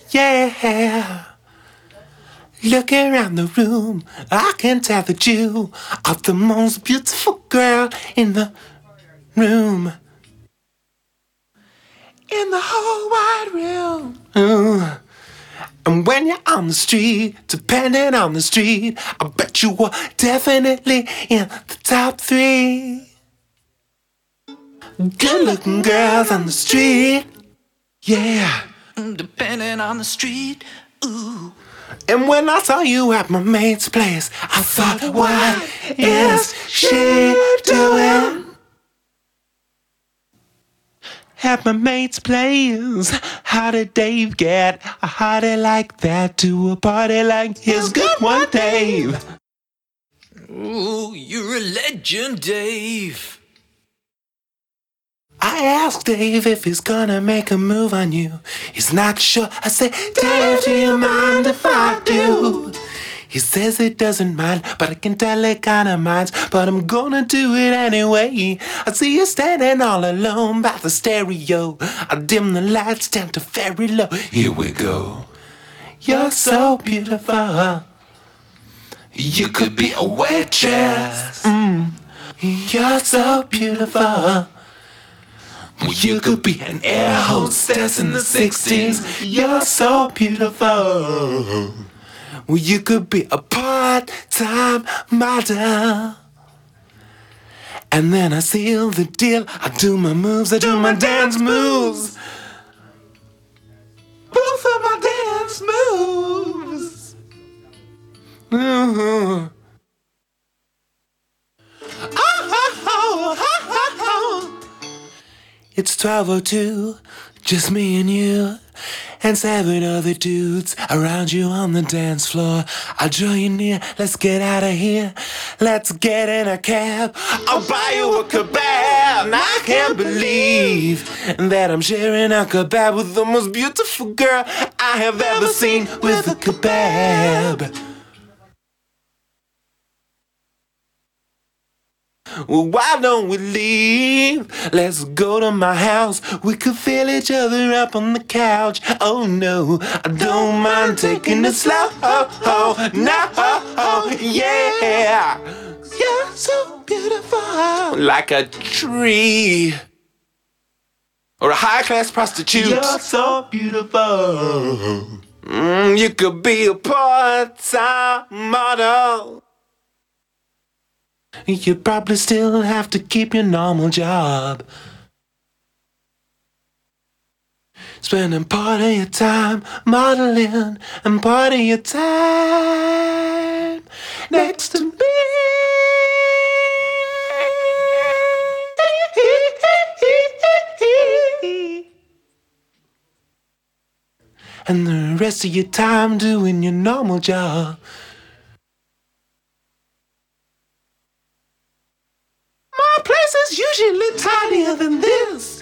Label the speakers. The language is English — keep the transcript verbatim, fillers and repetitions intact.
Speaker 1: Yeah. Looking around the room, I can tell that you are the most beautiful girl in the room. In the whole wide room. Ooh. And when you're on the street, depending on the street, I bet you were definitely in the top three. Good looking girls on the street. Yeah.
Speaker 2: Depending on the street, ooh.
Speaker 1: And when I saw you at my mate's place, I thought, what is she doing? At my mate's place, how did Dave get a hottie like that to a party like his? Good one, Dave.
Speaker 2: Ooh, you're a legend, Dave.
Speaker 1: I asked Dave if he's gonna make a move on you. He's not sure. I said, Dave, do you mind if I do? He says it doesn't mind, but I can tell it kinda minds. But I'm gonna do it anyway. I see you standing all alone by the stereo. I dim the lights down to very low. Here we go. You're so beautiful. You could be a waitress. Mm. You're so beautiful. You could be an air hostess in the sixties. You're so beautiful. Well, you could be a part-time model. And then I seal the deal. I do my moves, I do my dance moves. Both of my dance moves. Mm-hmm. Oh, oh, oh, oh, oh. It's twelve oh two, just me and you, and seven other dudes around you on the dance floor. I'll draw you near, let's get out of here. Let's get in a cab, I'll buy you a kebab. And I can't believe that I'm sharing a kebab with the most beautiful girl I have ever seen with a kebab. Well, why don't we leave? Let's go to my house. We could feel each other up on the couch. Oh no, I don't mind taking it slow. Oh, no, yeah. You're so beautiful. Like a tree. Or a high-class prostitute. You're so beautiful. Mm, you could be a part-time model. You probably still have to keep your normal job. Spending part of your time modeling and part of your time next to me. And the rest of your time doing your normal job. My place is usually tinier than this.